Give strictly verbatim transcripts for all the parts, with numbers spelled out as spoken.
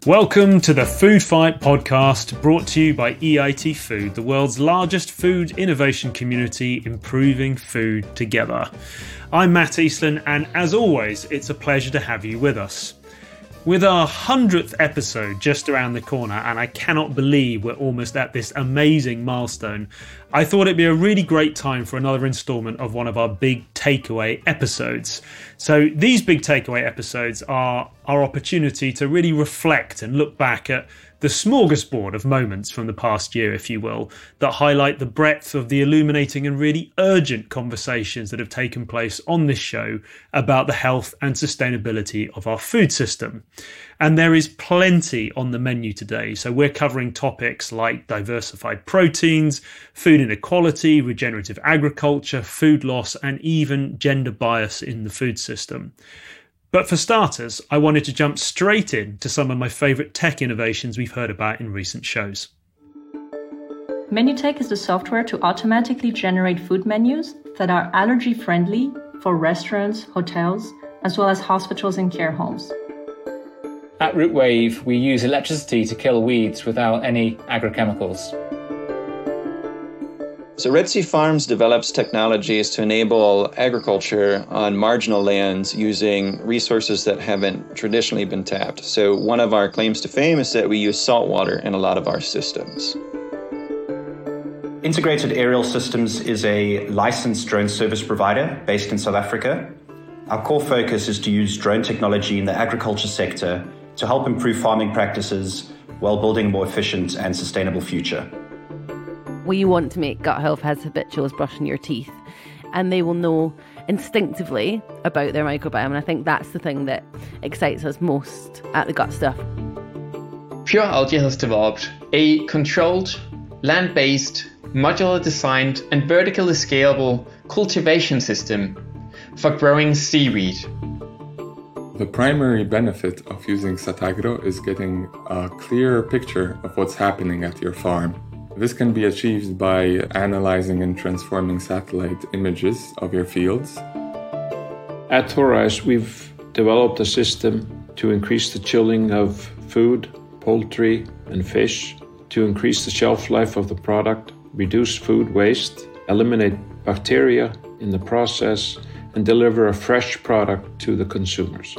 Welcome to the Food Fight podcast, brought to you by E I T Food, the world's largest food innovation community, improving food together. I'm Matt Eastland, and as always, it's a pleasure to have you with us. With our hundredth episode just around the corner, and I cannot believe we're almost at this amazing milestone, I thought it'd be a really great time for another instalment of one of our big takeaway episodes. So these big takeaway episodes are our opportunity to really reflect and look back at the smorgasbord of moments from the past year, if you will, that highlight the breadth of the illuminating and really urgent conversations that have taken place on this show about the health and sustainability of our food system. And there is plenty on the menu today. So we're covering topics like diversified proteins, food inequality, regenerative agriculture, food loss, and even gender bias in the food system. But for starters, I wanted to jump straight in to some of my favourite tech innovations we've heard about in recent shows. MenuTech is the software to automatically generate food menus that are allergy-friendly for restaurants, hotels, as well as hospitals and care homes. At Rootwave, we use electricity to kill weeds without any agrochemicals. So Red Sea Farms develops technologies to enable agriculture on marginal lands using resources that haven't traditionally been tapped. So one of our claims to fame is that we use salt water in a lot of our systems. Integrated Aerial Systems is a licensed drone service provider based in South Africa. Our core focus is to use drone technology in the agriculture sector to help improve farming practices while building a more efficient and sustainable future. We want to make gut health as habitual as brushing your teeth, and they will know instinctively about their microbiome, and I think that's the thing that excites us most at the Gut Stuff. Pure Algae has developed a controlled, land-based, modular designed and vertically scalable cultivation system for growing seaweed. The primary benefit of using Satagro is getting a clearer picture of what's happening at your farm. This can be achieved by analyzing and transforming satellite images of your fields. At Thorize, we've developed a system to increase the chilling of food, poultry, and fish, to increase the shelf life of the product, reduce food waste, eliminate bacteria in the process, and deliver a fresh product to the consumers.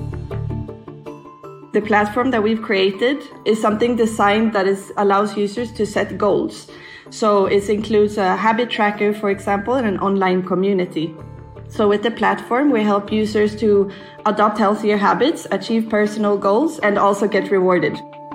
The platform that we've created is something designed that is allows users to set goals. So it includes a habit tracker, for example, and an online community. So with the platform, we help users to adopt healthier habits, achieve personal goals, and also get rewarded.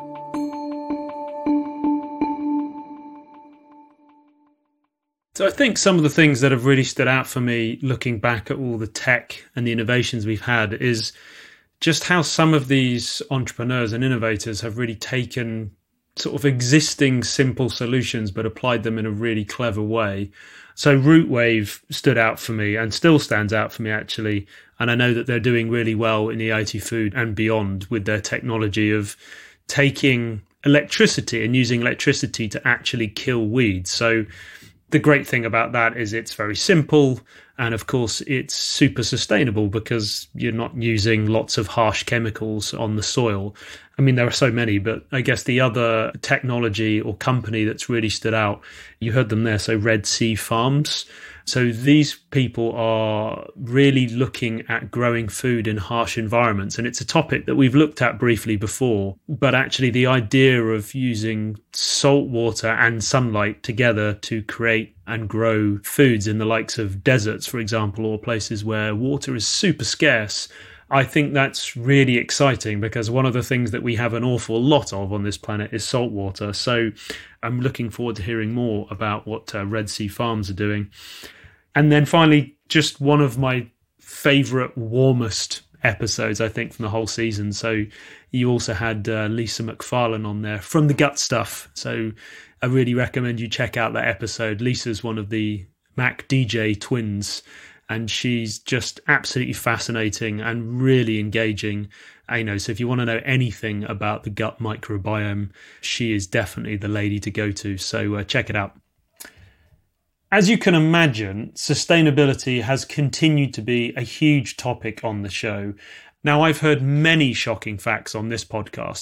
So I think some of the things that have really stood out for me looking back at all the tech and the innovations we've had is just how some of these entrepreneurs and innovators have really taken sort of existing simple solutions but applied them in a really clever way. So Rootwave stood out for me and still stands out for me, actually. And I know that they're doing really well in E I T Food and beyond with their technology of taking electricity and using electricity to actually kill weeds. So the great thing about that is it's very simple, and of course it's super sustainable because you're not using lots of harsh chemicals on the soil. I mean, there are so many, but I guess the other technology or company that's really stood out, you heard them there, so Red Sea Farms. So these people are really looking at growing food in harsh environments. And it's a topic that we've looked at briefly before. But actually, the idea of using salt water and sunlight together to create and grow foods in the likes of deserts, for example, or places where water is super scarce, I think that's really exciting because one of the things that we have an awful lot of on this planet is salt water. So I'm looking forward to hearing more about what uh, Red Sea Farms are doing. And then finally, just one of my favourite, warmest episodes, I think, from the whole season. So you also had uh, Lisa McFarlane on there from The Gut Stuff. So I really recommend you check out that episode. Lisa's one of the Mac D J twins, and she's just absolutely fascinating and really engaging. I know, so if you want to know anything about the gut microbiome, she is definitely the lady to go to. So uh, check it out. As you can imagine, sustainability has continued to be a huge topic on the show. Now, I've heard many shocking facts on this podcast,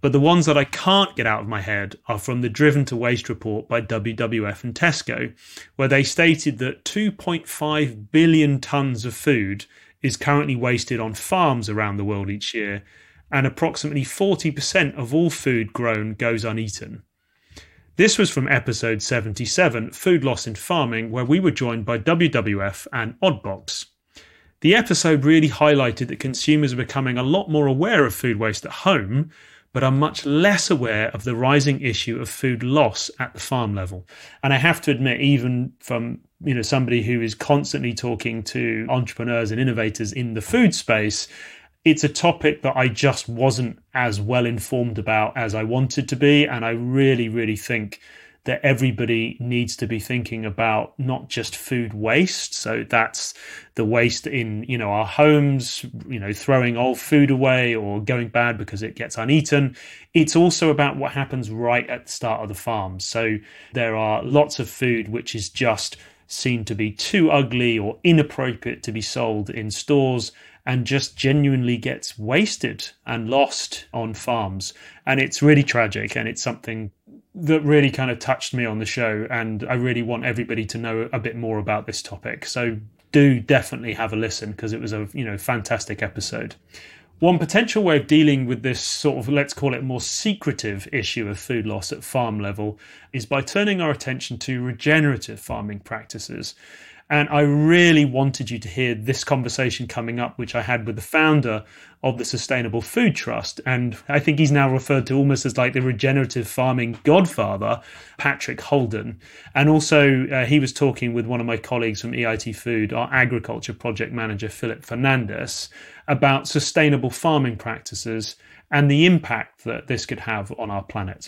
But the ones that I can't get out of my head are from the Driven to Waste report by W W F and Tesco, where they stated that two point five billion tonnes of food is currently wasted on farms around the world each year, and approximately forty percent of all food grown goes uneaten. This was from episode seventy-seven, Food Loss in Farming, where we were joined by W W F and Oddbox. The episode really highlighted that consumers are becoming a lot more aware of food waste at home, but are much less aware of the rising issue of food loss at the farm level. And I have to admit, even from you know somebody who is constantly talking to entrepreneurs and innovators in the food space, it's a topic that I just wasn't as well informed about as I wanted to be. And I really, really think that everybody needs to be thinking about not just food waste. So that's the waste in, you know, our homes, you know, throwing old food away or going bad because it gets uneaten. It's also about what happens right at the start of the farm. So there are lots of food which is just seen to be too ugly or inappropriate to be sold in stores and just genuinely gets wasted and lost on farms. And it's really tragic, and it's something that really kind of touched me on the show, and I really want everybody to know a bit more about this topic. So do definitely have a listen, because it was a you know fantastic episode. One potential way of dealing with this sort of, let's call it, more secretive issue of food loss at farm level is by turning our attention to regenerative farming practices. And I really wanted you to hear this conversation coming up, which I had with the founder of the Sustainable Food Trust. And I think he's now referred to almost as like the regenerative farming godfather, Patrick Holden. And also uh, he was talking with one of my colleagues from E I T Food, our agriculture project manager, Philip Fernandez, about sustainable farming practices and the impact that this could have on our planet.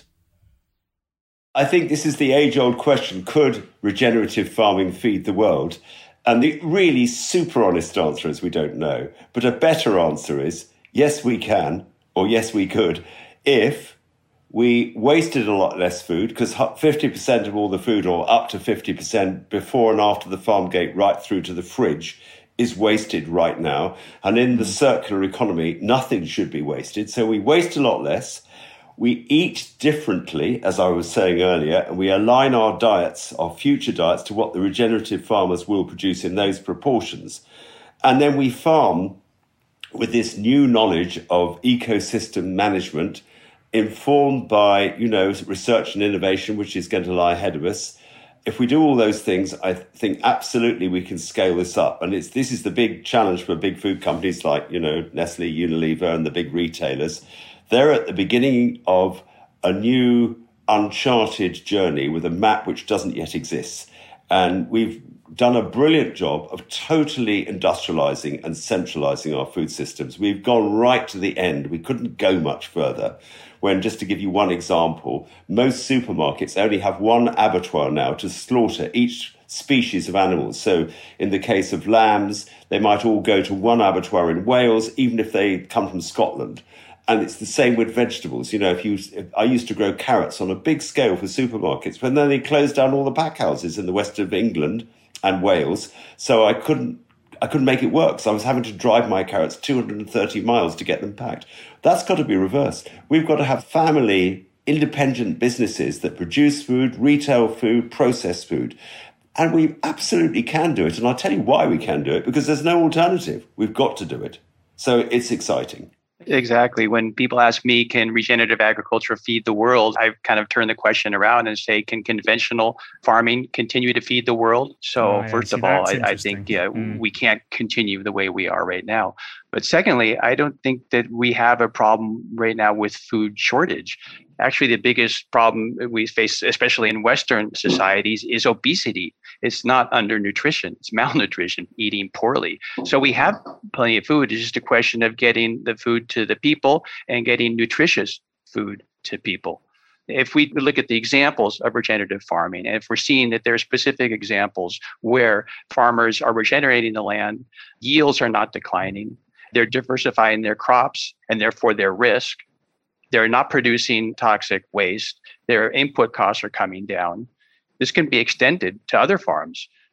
I think this is the age-old question, could regenerative farming feed the world? And the really super honest answer is we don't know. But a better answer is, yes, we can, or yes, we could, if we wasted a lot less food, because fifty percent of all the food, or up to fifty percent before and after the farm gate, right through to the fridge, is wasted right now. And in the circular economy, nothing should be wasted. So we waste a lot less. We eat differently, as I was saying earlier, and we align our diets, our future diets, to what the regenerative farmers will produce in those proportions. And then we farm with this new knowledge of ecosystem management, informed by, you know, research and innovation, which is going to lie ahead of us. If we do all those things, I think absolutely we can scale this up. And it's this is the big challenge for big food companies like, you know, Nestle, Unilever, and the big retailers. They're at the beginning of a new uncharted journey with a map which doesn't yet exist. And we've done a brilliant job of totally industrializing and centralizing our food systems. We've gone right to the end. We couldn't go much further. When, just to give you one example, most supermarkets only have one abattoir now to slaughter each species of animals. So in the case of lambs, they might all go to one abattoir in Wales, even if they come from Scotland. And it's the same with vegetables. You know, if you, if I used to grow carrots on a big scale for supermarkets, but then they closed down all the pack houses in the west of England and Wales. So I couldn't, I couldn't make it work. So I was having to drive my carrots two hundred thirty miles to get them packed. That's got to be reversed. We've got to have family, independent businesses that produce food, retail food, process food. And we absolutely can do it. And I'll tell you why we can do it, because there's no alternative. We've got to do it. So it's exciting. Exactly. When people ask me, can regenerative agriculture feed the world? I kind of turn the question around and say, can conventional farming continue to feed the world? So oh, first of all, I, I think yeah, mm. we can't continue the way we are right now. But secondly, I don't think that we have a problem right now with food shortage. Actually, the biggest problem we face, especially in Western societies, is obesity. It's not undernutrition, it's malnutrition, eating poorly. So we have plenty of food. It's just a question of getting the food to the people and getting nutritious food to people. If we look at the examples of regenerative farming, and if we're seeing that there are specific examples where farmers are regenerating the land, yields are not declining, they're diversifying their crops and therefore their risk, they're not producing toxic waste, their input costs are coming down. This can be extended to other farms.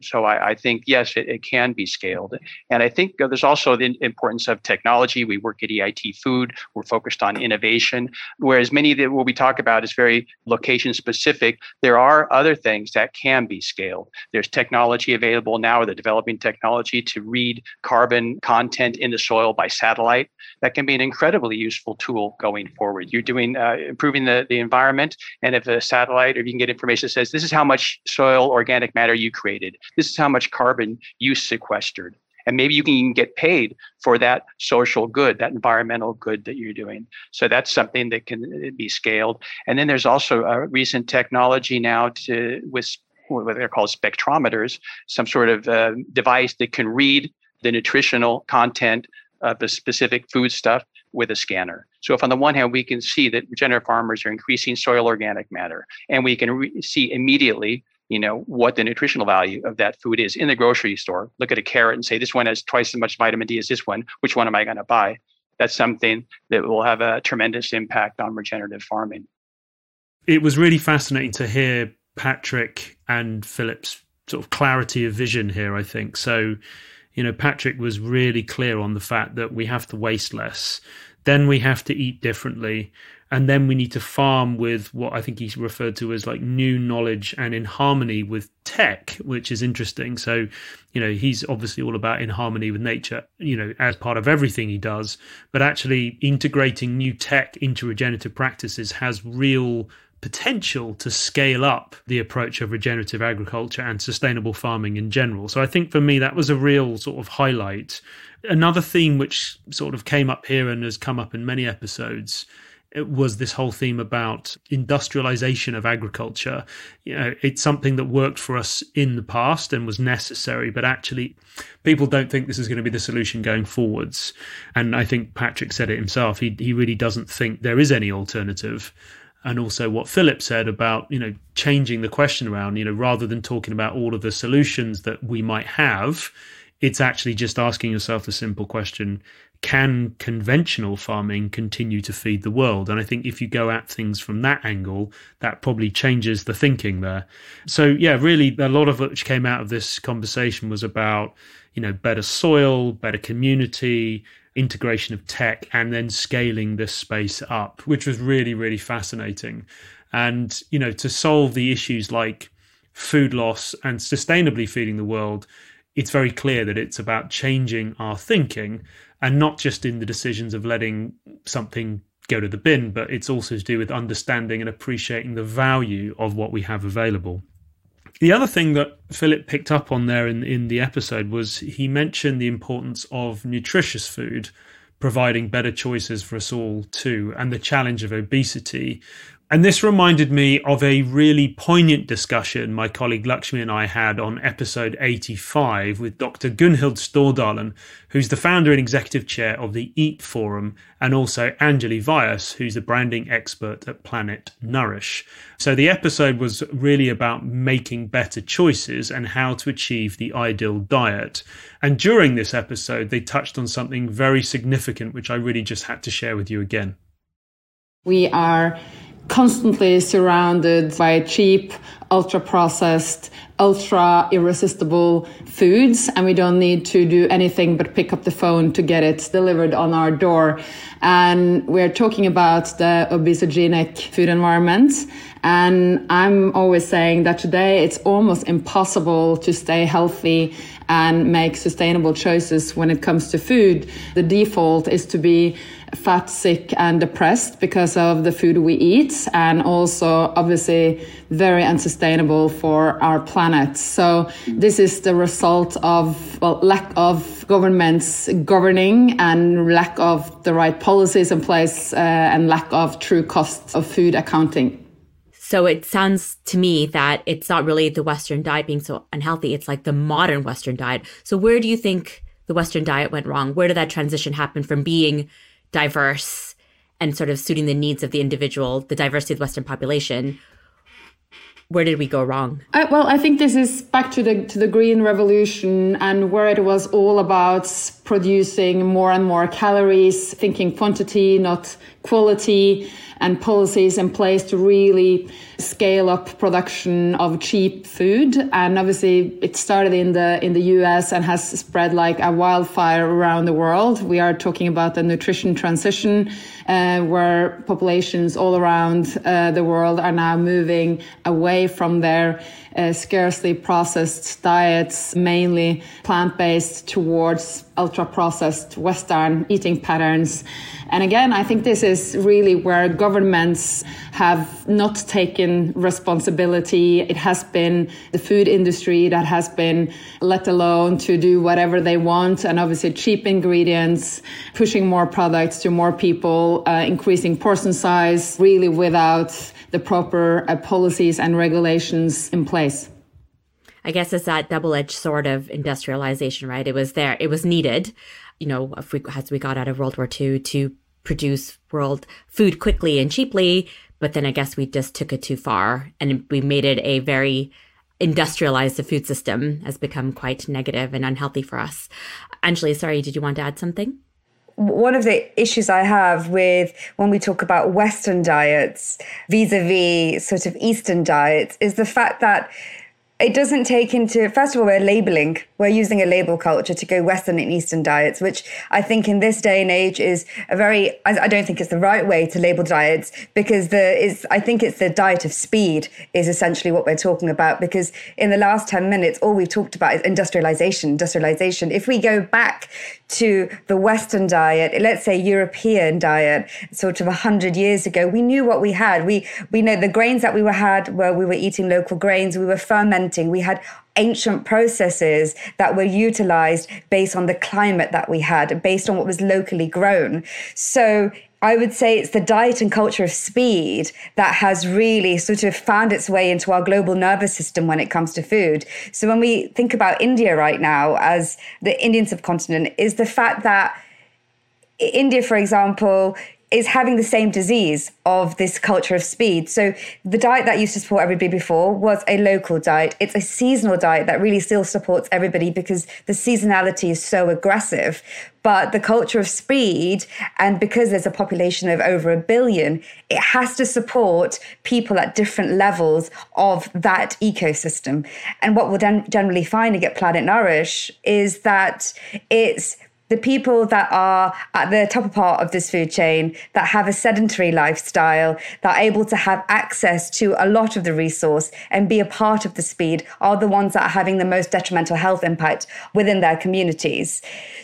So I, I think, yes, it, it can be scaled. And I think there's also the importance of technology. We work at E I T Food. We're focused on innovation, whereas many of the, what we talk about is very location specific. There are other things that can be scaled. There's technology available now, the developing technology to read carbon content in the soil by satellite. That can be an incredibly useful tool going forward. You're doing uh, improving the, the environment, and if a satellite, or if you can get information that says, this is how much soil organic matter you created, this is how much carbon you sequestered. And maybe you can get paid for that social good, that environmental good that you're doing. So that's something that can be scaled. And then there's also a recent technology now to with what they're called spectrometers, some sort of uh, device that can read the nutritional content of the specific foodstuff with a scanner. So if on the one hand, we can see that regenerative farmers are increasing soil organic matter, and we can re- see immediately you know, what the nutritional value of that food is in the grocery store. Look at a carrot and say, this one has twice as much vitamin D as this one. Which one am I going to buy? That's something that will have a tremendous impact on regenerative farming. It was really fascinating to hear Patrick and Philip's sort of clarity of vision here, I think. So, you know, Patrick was really clear on the fact that we have to waste less, then we have to eat differently, and then we need to farm with what I think he referred to as like new knowledge and in harmony with tech, which is interesting. So, you know, he's obviously all about in harmony with nature, you know, as part of everything he does, but actually integrating new tech into regenerative practices has real potential to scale up the approach of regenerative agriculture and sustainable farming in general. So I think for me, that was a real sort of highlight. Another theme which sort of came up here and has come up in many episodes, it was this whole theme about industrialization of agriculture. You know, it's something that worked for us in the past and was necessary, but actually people don't think this is going to be the solution going forwards. And I think Patrick said it himself. He he really doesn't think there is any alternative. And also what Philip said about, you know, changing the question around, you know, rather than talking about all of the solutions that we might have, it's actually just asking yourself the simple question, can conventional farming continue to feed the world? And I think if you go at things from that angle, that probably changes the thinking there. So yeah, really a lot of which came out of this conversation was about, you know, better soil, better community, integration of tech, and then scaling this space up, which was really, really fascinating. And, you know, to solve the issues like food loss and sustainably feeding the world, it's very clear that it's about changing our thinking, and not just in the decisions of letting something go to the bin, but it's also to do with understanding and appreciating the value of what we have available. The other thing that Philip picked up on there in, in the episode was he mentioned the importance of nutritious food, providing better choices for us all too, and the challenge of obesity. And this reminded me of a really poignant discussion my colleague Lakshmi and I had on episode eighty-five with Doctor Gunhild Stordalen, who's the founder and executive chair of the EAT Forum, and also Anjali Vyas, who's the branding expert at Planet Nourish. So the episode was really about making better choices and how to achieve the ideal diet. And during this episode, they touched on something very significant, which I really just had to share with you again. We are constantly surrounded by cheap, ultra-processed, ultra-irresistible foods, and we don't need to do anything but pick up the phone to get it delivered on our door. And we're talking about the obesogenic food environment. And I'm always saying that today it's almost impossible to stay healthy and make sustainable choices when it comes to food. The default is to be fat, sick, and depressed because of the food we eat, and also obviously very unsustainable for our planet. So this is the result of, well, lack of governments governing and lack of the right policies in place uh, and lack of true cost of food accounting. So it sounds to me that it's not really the Western diet being so unhealthy. It's like the modern Western diet. So where do you think the Western diet went wrong? Where did that transition happen from being diverse and sort of suiting the needs of the individual, the diversity of the Western population? Where did we go wrong? I, well, I think this is back to the to the Green Revolution, and where it was all about producing more and more calories, thinking quantity, not quality, and policies in place to really scale up production of cheap food. And obviously it started in the in the U S and has spread like a wildfire around the world. We are talking about the nutrition transition, uh, where populations all around uh, the world are now moving away from their uh, scarcely processed diets, mainly plant-based, towards ultra-processed Western eating patterns. And again, I think this is really where governments have not taken responsibility. It has been the food industry that has been let alone to do whatever they want. And obviously cheap ingredients, pushing more products to more people, uh, increasing portion size, really without the proper uh, policies and regulations in place. I guess it's that double-edged sword of industrialization, right? It was there. It was needed, you know, if we, as we got out of World War Two to produce world food quickly and cheaply. But then I guess we just took it too far and we made it a very industrialized. The food system has become quite negative and unhealthy for us. Anjali, sorry, did you want to add something? One of the issues I have with when we talk about Western diets vis-a-vis sort of Eastern diets is the fact that it doesn't take into, first of all, we're labeling. We're using a label culture to go Western and Eastern diets, which I think in this day and age is a very, I don't think it's the right way to label diets, because the is I think it's the diet of speed is essentially what we're talking about, because in the last ten minutes, all we've talked about is industrialization, industrialization. If we go back to the Western diet, let's say European diet, sort of one hundred years ago, we knew what we had. We we know the grains that we were had where we were eating local grains, we were fermenting, we had ancient processes that were utilized based on the climate that we had, based on what was locally grown. So I would say it's the diet and culture of speed that has really sort of found its way into our global nervous system when it comes to food. So when we think about India right now as the Indian subcontinent, is the fact that India, for example, is having the same disease of this culture of speed. So the diet that used to support everybody before was a local diet. It's a seasonal diet that really still supports everybody because the seasonality is so aggressive. But the culture of speed, and because there's a population of over a billion, it has to support people at different levels of that ecosystem. And what we'll then generally find and get Planet Nourish is that it's the people that are at the top part of this food chain, that have a sedentary lifestyle, that are able to have access to a lot of the resource and be a part of the speed, are the ones that are having the most detrimental health impact within their communities.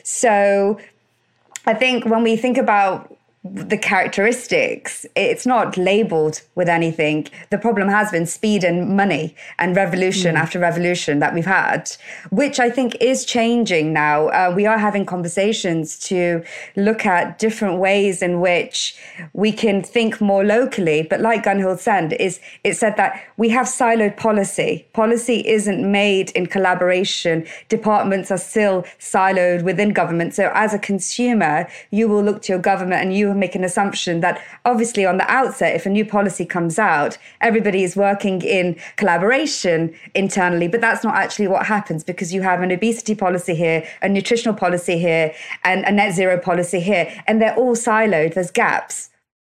So I think when we think about the characteristics, it's not labeled with anything. The problem has been speed and money and revolution mm. after revolution that we've had, which I think is changing now. Uh, we are having conversations to look at different ways in which we can think more locally. But like Gunhild said, is it said that we have siloed policy. Policy isn't made in collaboration. Departments are still siloed within government. So as a consumer, you will look to your government and you make an assumption that obviously on the outset, if a new policy comes out, everybody is working in collaboration internally, but that's not actually what happens, because you have an obesity policy here, a nutritional policy here, and a net zero policy here, and they're all siloed. There's gaps.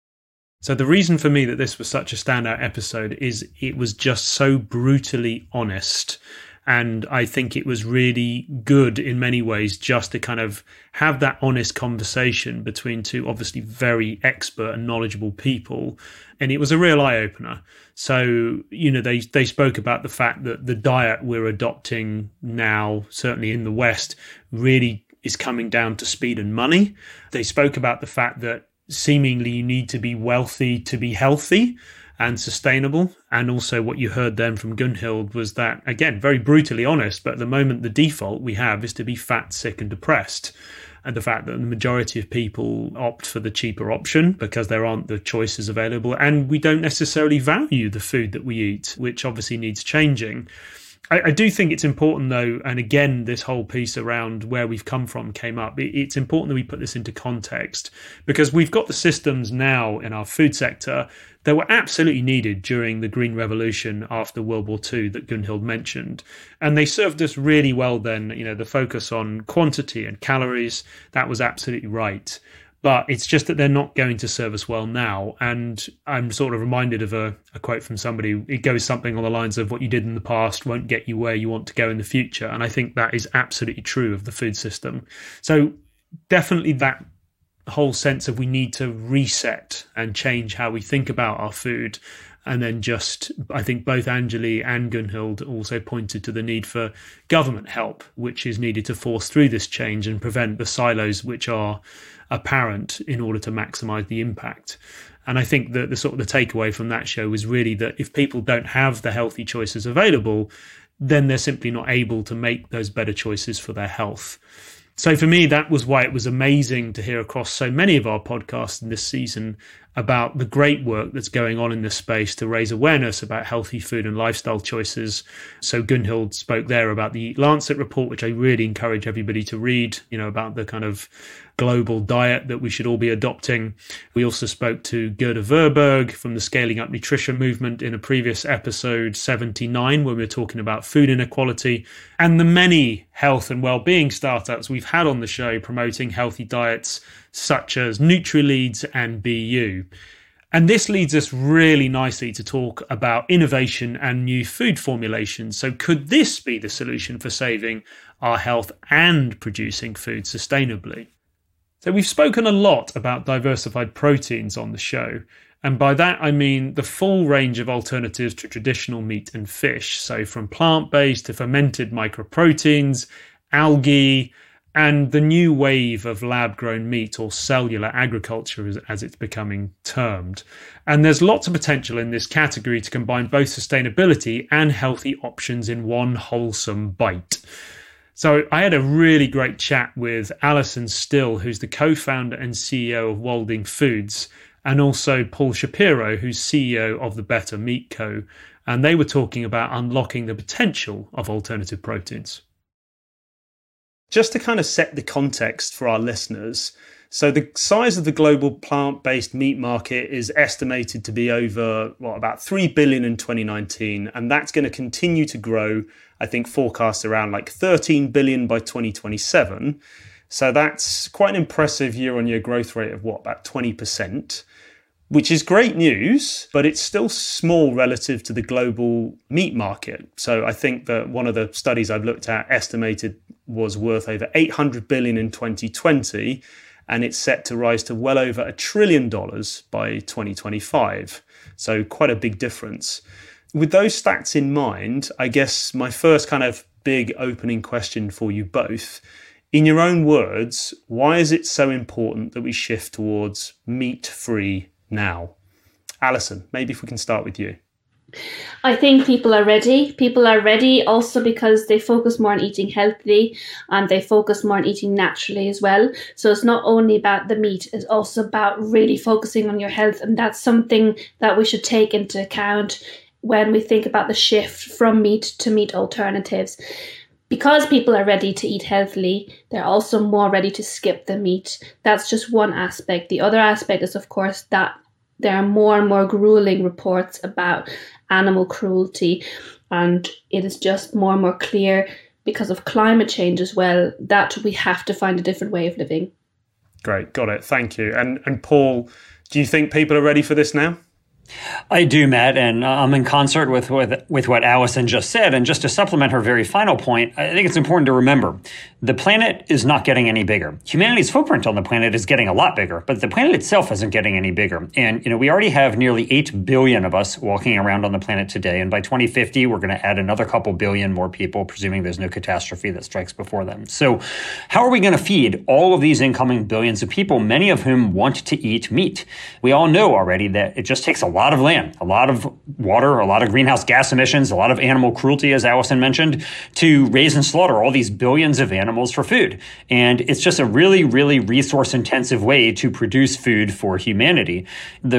So the reason for me that this was such a standout episode is it was just so brutally honest. And I think it was really good in many ways just to kind of have that honest conversation between two obviously very expert and knowledgeable people. And it was a real eye-opener. So, you know, they, they spoke about the fact that the diet we're adopting now, certainly in the West, really is coming down to speed and money. They spoke about the fact that seemingly you need to be wealthy to be healthy and sustainable. And also what you heard then from Gunhild was that, again, very brutally honest, but at the moment the default we have is to be fat, sick and depressed. And the fact that the majority of people opt for the cheaper option because there aren't the choices available. And we don't necessarily value the food that we eat, which obviously needs changing. I, I do think it's important, though, and again, this whole piece around where we've come from came up. It, it's important that we put this into context, because we've got the systems now in our food sector that were absolutely needed during the Green Revolution after World War Two that Gunhild mentioned. And they served us really well then. You know, the focus on quantity and calories, that was absolutely right. But it's just that they're not going to serve us well now. And I'm sort of reminded of a, a quote from somebody. It goes something on the lines of, what you did in the past won't get you where you want to go in the future. And I think that is absolutely true of the food system. So definitely that whole sense of we need to reset and change how we think about our food. And then just, I think both Anjali and Gunhild also pointed to the need for government help, which is needed to force through this change and prevent the silos which are apparent in order to maximize the impact. And I think that the sort of the takeaway from that show was really that if people don't have the healthy choices available, then they're simply not able to make those better choices for their health. So for me, that was why it was amazing to hear across so many of our podcasts in this season about the great work that's going on in this space to raise awareness about healthy food and lifestyle choices. So Gunhild spoke there about the Lancet report, which I really encourage everybody to read, you know, about the kind of global diet that we should all be adopting. We also spoke to Gerda Verberg from the Scaling Up Nutrition movement in a previous episode seventy-nine, when we were talking about food inequality, and the many health and well-being startups we've had on the show promoting healthy diets, such as NutriLeads and B U. And this leads us really nicely to talk about innovation and new food formulations. So could this be the solution for saving our health and producing food sustainably? So we've spoken a lot about diversified proteins on the show. And by that, I mean the full range of alternatives to traditional meat and fish. So from plant-based to fermented microproteins, algae, and the new wave of lab-grown meat, or cellular agriculture as, as it's becoming termed. And there's lots of potential in this category to combine both sustainability and healthy options in one wholesome bite. So I had a really great chat with Alison Still, who's the co-founder and C E O of Walding Foods, and also Paul Shapiro, who's C E O of the Better Meat Co. And they were talking about unlocking the potential of alternative proteins. Just to kind of set the context for our listeners, so the size of the global plant-based meat market is estimated to be over, well, about three billion dollars in twenty nineteen, and that's going to continue to grow. I think forecasts around like thirteen billion dollars by twenty twenty-seven. So that's quite an impressive year-on-year growth rate of what, about twenty percent, which is great news, but it's still small relative to the global meat market. So I think that one of the studies I've looked at estimated was worth over eight hundred billion dollars in twenty twenty, and it's set to rise to well over a trillion dollars by twenty twenty-five. So quite a big difference. With those stats in mind, I guess my first kind of big opening question for you both, in your own words, why is it so important that we shift towards meat-free now? Alison, maybe if we can start with you. I think people are ready. People are ready also because they focus more on eating healthily and they focus more on eating naturally as well. So it's not only about the meat, it's also about really focusing on your health. And that's something that we should take into account when we think about the shift from meat to meat alternatives. Because people are ready to eat healthily, they're also more ready to skip the meat. That's just one aspect. The other aspect is, of course, that there are more and more grueling reports about animal cruelty, and it is just more and more clear because of climate change as well that we have to find a different way of living. Great, got it. Thank you. And and Paul, do you think people are ready for this now? I do, Matt, and I'm in concert with, with with what Alison just said. And just to supplement her very final point, I think it's important to remember the planet is not getting any bigger. Humanity's footprint on the planet is getting a lot bigger, but the planet itself isn't getting any bigger. And, you know, we already have nearly eight billion of us walking around on the planet today. And by twenty fifty, we're going to add another couple billion more people, presuming there's no catastrophe that strikes before them. So how are we going to feed all of these incoming billions of people, many of whom want to eat meat? We all know already that it just takes a lot A lot of land, a lot of water, a lot of greenhouse gas emissions, a lot of animal cruelty, as Alison mentioned, to raise and slaughter all these billions of animals for food. And it's just a really, really resource-intensive way to produce food for humanity. The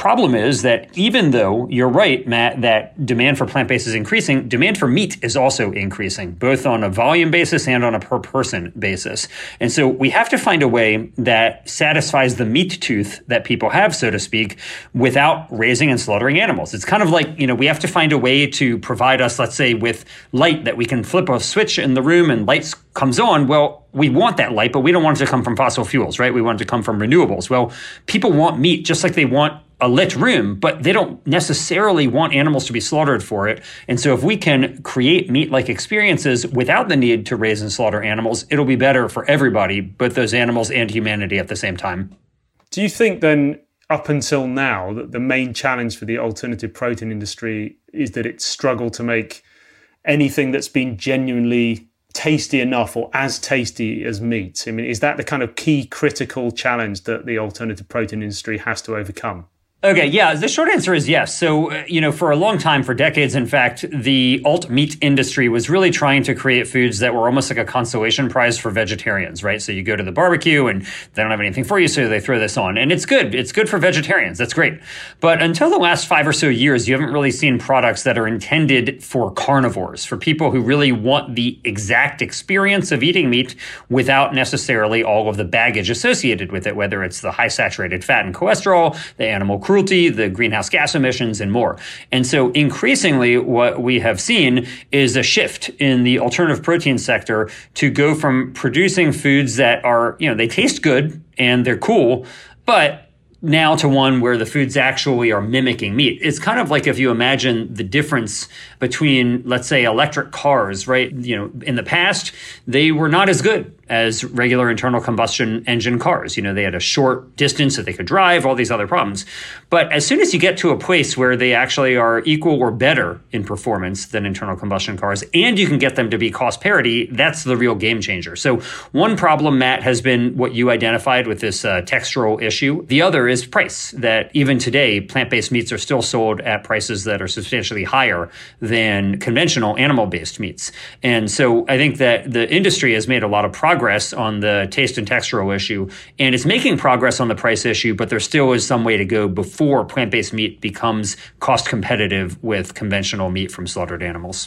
problem is that even though you're right, Matt, that demand for plant-based is increasing, demand for meat is also increasing, both on a volume basis and on a per person basis. And so we have to find a way that satisfies the meat tooth that people have, so to speak, without raising and slaughtering animals. It's kind of like, you know, we have to find a way to provide us, let's say, with light that we can flip a switch in the room and light comes on. Well, we want that light, but we don't want it to come from fossil fuels, right? We want it to come from renewables. Well, people want meat just like they want a lit room, but they don't necessarily want animals to be slaughtered for it. And so if we can create meat-like experiences without the need to raise and slaughter animals, it'll be better for everybody, both those animals and humanity at the same time. Do you think then, up until now, that the main challenge for the alternative protein industry is that it's struggled to make anything that's been genuinely tasty enough or as tasty as meat? I mean, is that the kind of key critical challenge that the alternative protein industry has to overcome? Okay, yeah, the short answer is yes. So, uh, you know, for a long time, for decades, in fact, the alt meat industry was really trying to create foods that were almost like a consolation prize for vegetarians, right? So you go to the barbecue and they don't have anything for you, so they throw this on. And it's good. It's good for vegetarians. That's great. But until the last five or so years, you haven't really seen products that are intended for carnivores, for people who really want the exact experience of eating meat without necessarily all of the baggage associated with it, whether it's the high saturated fat and cholesterol, the animal cruelty, cruelty, the greenhouse gas emissions, and more. And so increasingly what we have seen is a shift in the alternative protein sector to go from producing foods that are, you know, they taste good and they're cool, but now to one where the foods actually are mimicking meat. It's kind of like if you imagine the difference between, let's say, electric cars, right? You know, in the past, they were not as good as regular internal combustion engine cars. You know, they had a short distance that they could drive, all these other problems. But as soon as you get to a place where they actually are equal or better in performance than internal combustion cars, and you can get them to be cost parity, that's the real game changer. So one problem, Matt, has been what you identified with this uh, textural issue. The other is price, that even today, plant-based meats are still sold at prices that are substantially higher than conventional animal-based meats. And so I think that the industry has made a lot of progress progress on the taste and textural issue, and it's making progress on the price issue, but there still is some way to go before plant-based meat becomes cost competitive with conventional meat from slaughtered animals.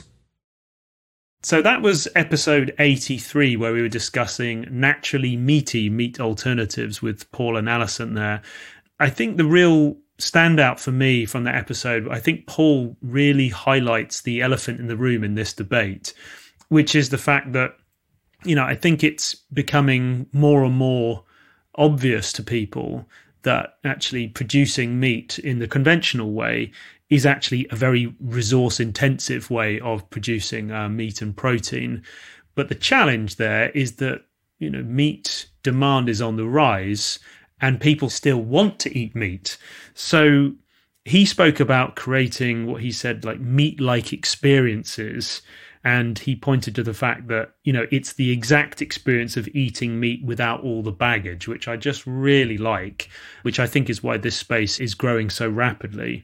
So that was episode eighty-three, where we were discussing naturally meaty meat alternatives with Paul and Alison there. I think the real standout for me from that episode, I think Paul really highlights the elephant in the room in this debate, which is the fact that, you know, I think it's becoming more and more obvious to people that actually producing meat in the conventional way is actually a very resource intensive way of producing uh, meat and protein. But the challenge there is that, you know, meat demand is on the rise and people still want to eat meat. So he spoke about creating what he said, like meat-like experiences. And he pointed to the fact that, you know, it's the exact experience of eating meat without all the baggage, which I just really like, which I think is why this space is growing so rapidly.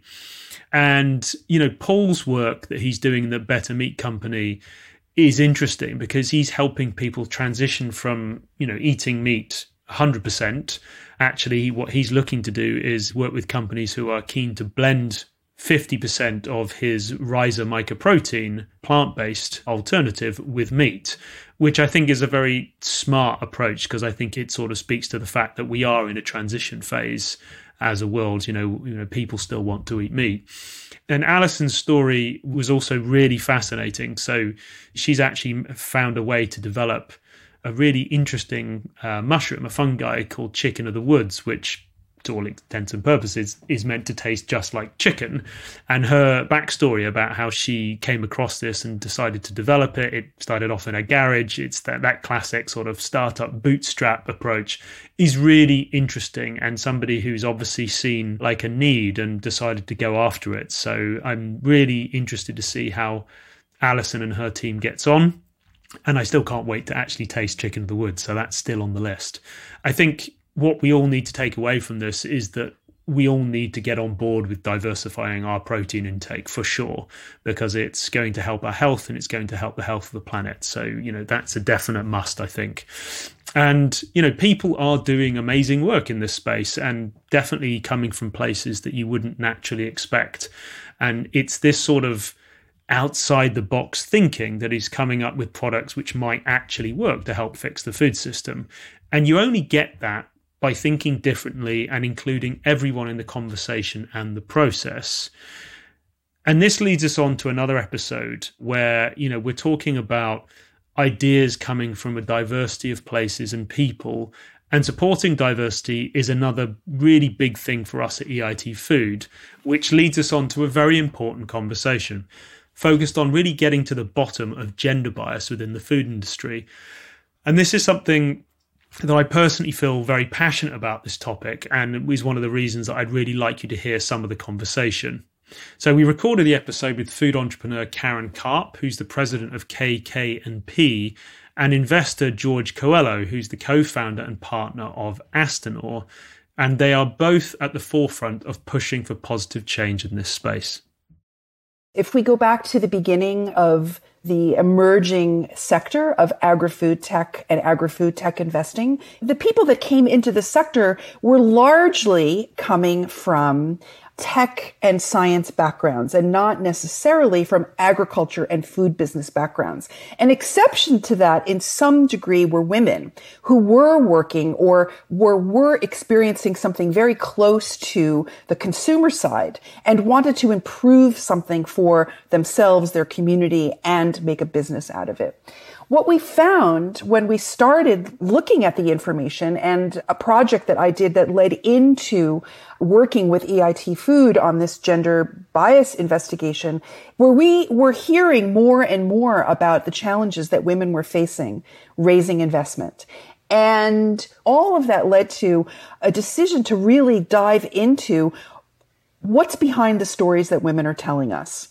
And, you know, Paul's work that he's doing in the Better Meat Company is interesting because he's helping people transition from, you know, eating meat one hundred percent. Actually, what he's looking to do is work with companies who are keen to blend fifty percent of his Rhiza mycoprotein plant-based alternative with meat, which I think is a very smart approach because I think it sort of speaks to the fact that we are in a transition phase as a world. You know, you know, people still want to eat meat. And Alison's story was also really fascinating. So she's actually found a way to develop a really interesting uh, mushroom, a fungi called chicken of the woods, which to all intents and purposes is meant to taste just like chicken. And her backstory about how she came across this and decided to develop it, it started off in a garage. It's that, that classic sort of startup bootstrap approach is really interesting, and somebody who's obviously seen like a need and decided to go after it. So I'm really interested to see how Alison and her team gets on. And I still can't wait to actually taste chicken of the woods. So that's still on the list. I think what we all need to take away from this is that we all need to get on board with diversifying our protein intake for sure, because it's going to help our health and it's going to help the health of the planet. So, you know, that's a definite must, I think. And, you know, people are doing amazing work in this space and definitely coming from places that you wouldn't naturally expect. And it's this sort of outside the box thinking that is coming up with products which might actually work to help fix the food system. And you only get that by thinking differently and including everyone in the conversation and the process. And this leads us on to another episode where, you know, we're talking about ideas coming from a diversity of places and people, and supporting diversity is another really big thing for us at E I T Food, which leads us on to a very important conversation focused on really getting to the bottom of gender bias within the food industry. And this is something that I personally feel very passionate about, this topic, and it was one of the reasons that I'd really like you to hear some of the conversation. So we recorded the episode with food entrepreneur Karen Karp, who's the president of K K and P, and investor George Coelho, who's the co-founder and partner of Astanor, and they are both at the forefront of pushing for positive change in this space. If we go back to the beginning of the emerging sector of agri-food tech and agri-food tech investing, the people that came into the sector were largely coming from tech and science backgrounds and not necessarily from agriculture and food business backgrounds. An exception to that in some degree were women who were working or were, were experiencing something very close to the consumer side and wanted to improve something for themselves, their community, and make a business out of it. What we found when we started looking at the information, and a project that I did that led into working with E I T Food on this gender bias investigation, where we were hearing more and more about the challenges that women were facing raising investment. And all of that led to a decision to really dive into what's behind the stories that women are telling us.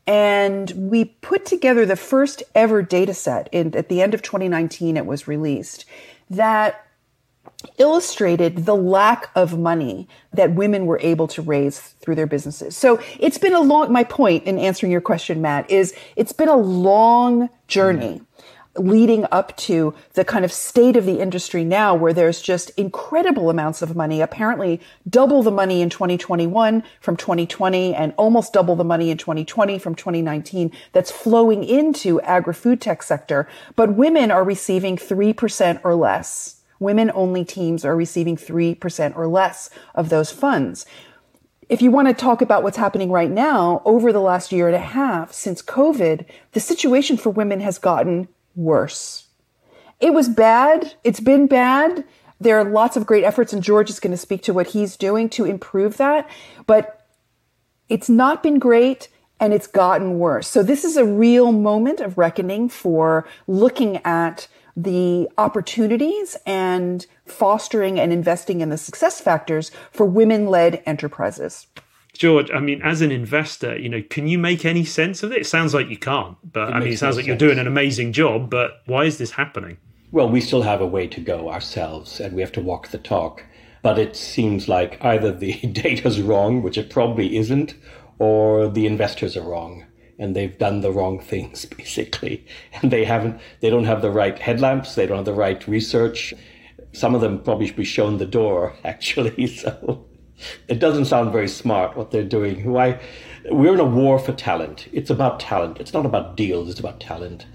And we put together the first ever data set in, at the end of twenty nineteen, it was released, that illustrated the lack of money that women were able to raise through their businesses. So it's been a long, my point in answering your question, Matt, is it's been a long journey leading up to the kind of state of the industry now, where there's just incredible amounts of money, apparently double the money in twenty twenty-one from twenty twenty and almost double the money in twenty twenty from twenty nineteen that's flowing into agri-food tech sector. But women are receiving three percent or less. Women-only teams are receiving three percent or less of those funds. If you want to talk about what's happening right now, over the last year and a half since COVID, the situation for women has gotten worse. It was bad. It's been bad. There are lots of great efforts, and George is going to speak to what he's doing to improve that. But it's not been great, and it's gotten worse. So this is a real moment of reckoning for looking at the opportunities and fostering and investing in the success factors for women-led enterprises. George, I mean, as an investor, you know, can you make any sense of it? It sounds like you can't, but It I mean, it sounds no like you're sense. doing an amazing job, but why is this happening? Well, we still have a way to go ourselves, and we have to walk the talk. But it seems like either the data's wrong, which it probably isn't, or the investors are wrong, and they've done the wrong things, basically. And they haven't, they don't have the right headlamps, they don't have the right research. Some of them probably should be shown the door, actually, so... It doesn't sound very smart what they're doing. Why? We're in a war for talent. It's about talent. It's not about deals. It's about talent.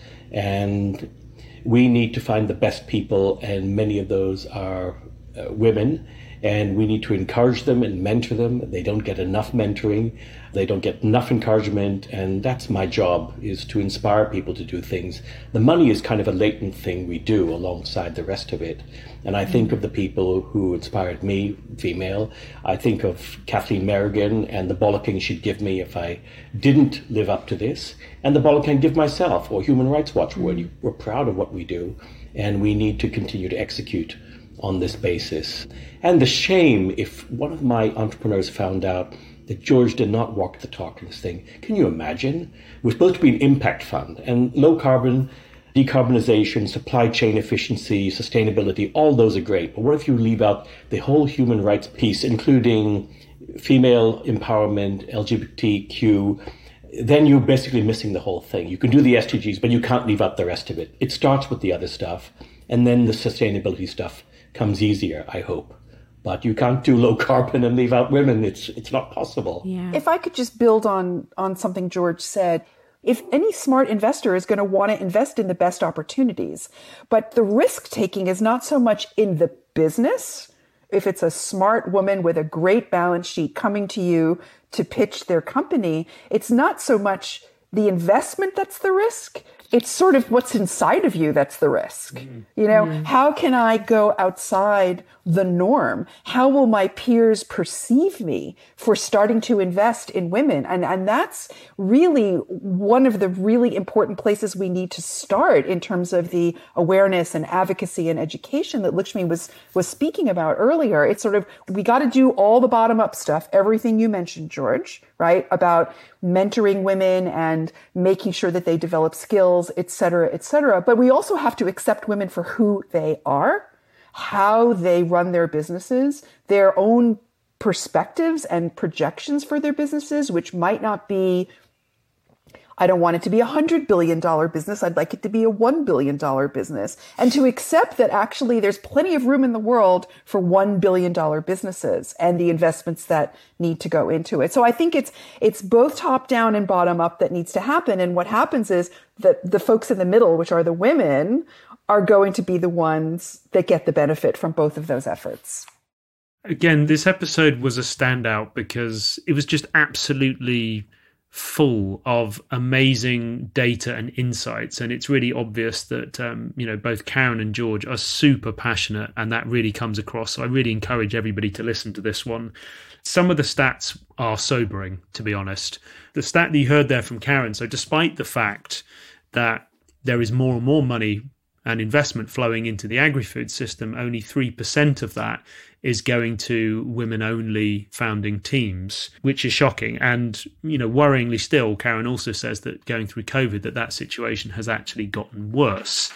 And we need to find the best people, and many of those are uh, women. And we need to encourage them and mentor them. They don't get enough mentoring. They don't get enough encouragement. And that's my job, is to inspire people to do things. The money is kind of a latent thing we do alongside the rest of it. And I think of the people who inspired me, female. I think of Kathleen Merrigan and the bollocking she'd give me if I didn't live up to this. And the bollocking I'd give myself, or Human Rights Watch, where we're proud of what we do. And we need to continue to execute on this basis. And the shame if one of my entrepreneurs found out that George did not walk the talk in this thing. Can you imagine? We're supposed to be an impact fund, and low carbon, decarbonization, supply chain efficiency, sustainability, all those are great. But what if you leave out the whole human rights piece, including female empowerment, L G B T Q? Then you're basically missing the whole thing. You can do the S D Gs, but you can't leave out the rest of it. It starts with the other stuff. And then the sustainability stuff comes easier, I hope. But you can't do low carbon and leave out women. It's it's not possible. Yeah. If I could just build on on something George said, if any smart investor is going to want to invest in the best opportunities, but the risk taking is not so much in the business. If it's a smart woman with a great balance sheet coming to you to pitch their company, it's not so much the investment that's the risk. It's sort of what's inside of you that's the risk. Mm. You know, mm. how can I go outside the norm? How will my peers perceive me for starting to invest in women? And, and that's really one of the really important places we need to start in terms of the awareness and advocacy and education that Lakshmi was, was speaking about earlier. It's sort of, we got to do all the bottom up stuff, everything you mentioned, George, right? About mentoring women and making sure that they develop skills, et cetera, et cetera. But we also have to accept women for who they are, how they run their businesses, their own perspectives and projections for their businesses, which might not be, I don't want it to be a one hundred billion dollars business. I'd like it to be a one billion dollars business. And to accept that actually there's plenty of room in the world for one billion dollars businesses and the investments that need to go into it. So I think it's it's both top down and bottom up that needs to happen. And what happens is that the folks in the middle, which are the women, are going to be the ones that get the benefit from both of those efforts. Again, this episode was a standout because it was just absolutely full of amazing data and insights, and it's really obvious that um, you know, both Karen and George are super passionate, and that really comes across. So I really encourage everybody to listen to this one. Some of the stats are sobering, to be honest. The stat that you heard there from Karen, so despite the fact that there is more and more money and investment flowing into the agri-food system, only three percent of that is going to women-only founding teams, which is shocking. And, you know, worryingly still, Karen also says that going through COVID, that that situation has actually gotten worse.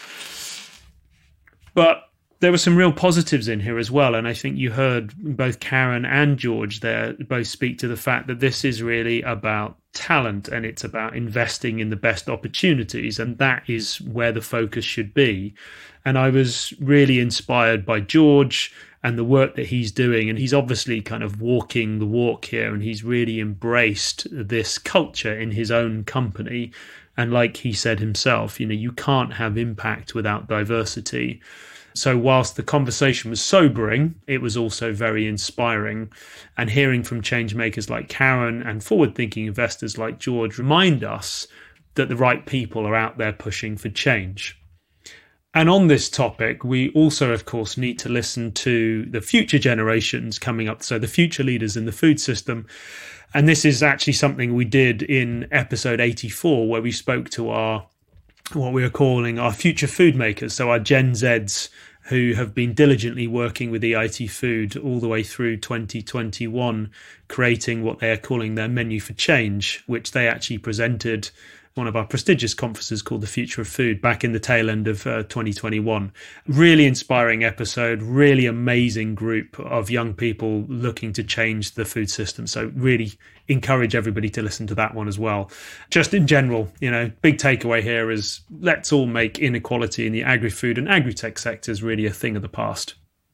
But there were some real positives in here as well. And I think you heard both Karen and George there both speak to the fact that this is really about talent and it's about investing in the best opportunities. And that is where the focus should be. And I was really inspired by George and the work that he's doing. And he's obviously kind of walking the walk here, and he's really embraced this culture in his own company. And like he said himself, you know, you can't have impact without diversity. So whilst the conversation was sobering, it was also very inspiring. And hearing from change makers like Karen and forward-thinking investors like George remind us that the right people are out there pushing for change. And on this topic, we also, of course, need to listen to the future generations coming up, so the future leaders in the food system. And this is actually something we did in episode eighty-four, where we spoke to our, what we are calling our future food makers, so our Gen Zs, who have been diligently working with E I T Food all the way through twenty twenty-one, creating what they are calling their menu for change, which they actually presented one of our prestigious conferences called The Future of Food back in the tail end of uh, twenty twenty-one. Really inspiring episode, really amazing group of young people looking to change the food system. So really encourage everybody to listen to that one as well. Just in general, you know, big takeaway here is let's all make inequality in the agri-food and agri-tech sectors really a thing of the past.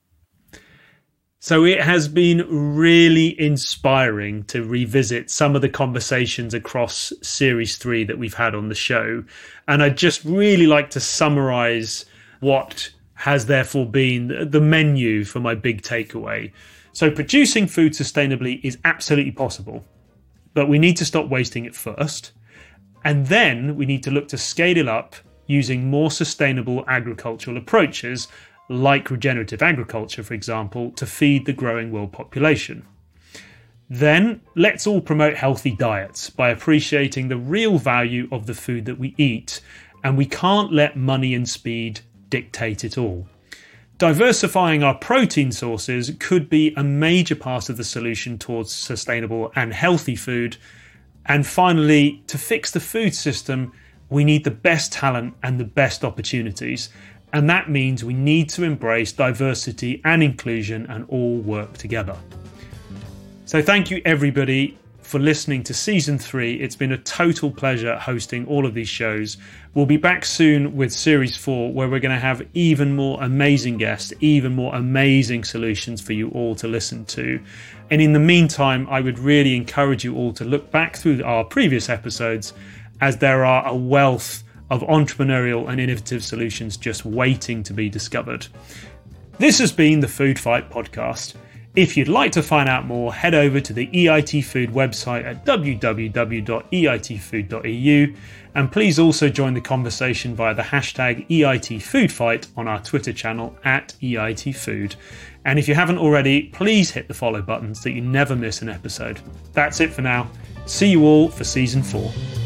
So it has been really inspiring to revisit some of the conversations across series three that we've had on the show. And I'd just really like to summarize what has therefore been the menu for my big takeaway. So producing food sustainably is absolutely possible, but we need to stop wasting it first. And then we need to look to scale it up using more sustainable agricultural approaches, like regenerative agriculture, for example, to feed the growing world population. Then let's all promote healthy diets by appreciating the real value of the food that we eat, and we can't let money and speed dictate it all. Diversifying our protein sources could be a major part of the solution towards sustainable and healthy food. And finally, to fix the food system, we need the best talent and the best opportunities. And that means we need to embrace diversity and inclusion and all work together. So thank you, everybody. for listening to season three. It's been a total pleasure hosting all of these shows. We'll be back soon with series four, where we're going to have even more amazing guests, even more amazing solutions for you all to listen to. And in the meantime, I would really encourage you all to look back through our previous episodes, as there are a wealth of entrepreneurial and innovative solutions just waiting to be discovered. This has been the Food Fight Podcast. If you'd like to find out more, head over to the E I T Food website at w w w dot e i t food dot e u, and please also join the conversation via the hashtag E I T Food Fight on our Twitter channel at E I T Food. And if you haven't already, please hit the follow button so that you never miss an episode. That's it for now. See you all for season four.